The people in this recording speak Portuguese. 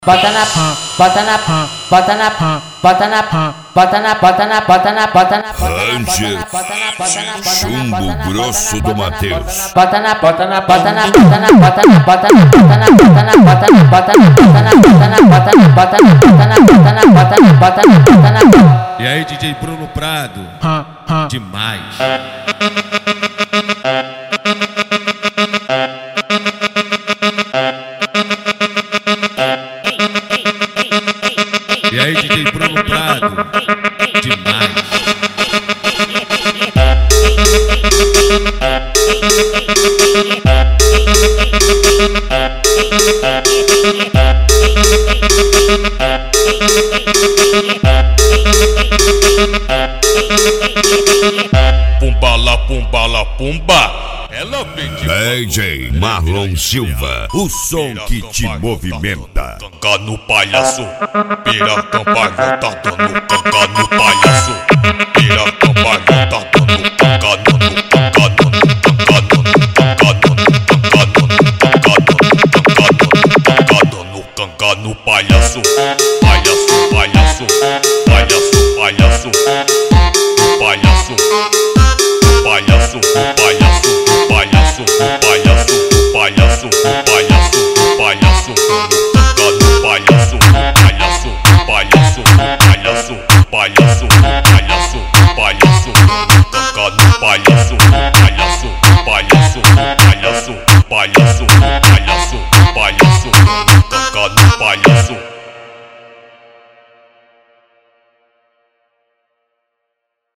Bota na pã, bota na pã, bota na pã, bota na pã, bota na, bota na, bota na, bota na, Ranger, chumbo grosso do Matheus. bota na, bota na, bota na, bota na, bota na, bota na, bota na, bota na, bota na, bota na, bota na, bota na, bota na, bota na, bota na, bota na, bota na, bota na, bota na. E aí, DJ Bruno Prado, demais. E aí, DJ Bruno Prado, demais. Pumba la pumba la pumba. Ela vem de DJ Marlon Silva, o som que te movimenta. canga no palhaço, pira cambalhota dando canga no palhaço, pira cambalhota dando canga no canga no palhaço, palhaço, palhaço, palhaço, palhaço, palhaço, palhaço, palhaço, palhaço, palhaço, palhaço, palhaço, palhaço, canga no palhaço, palhaço, palhaço, palhaço, palhaço, palhaço, palhaço, canga no palhaço, palhaço, palhaço.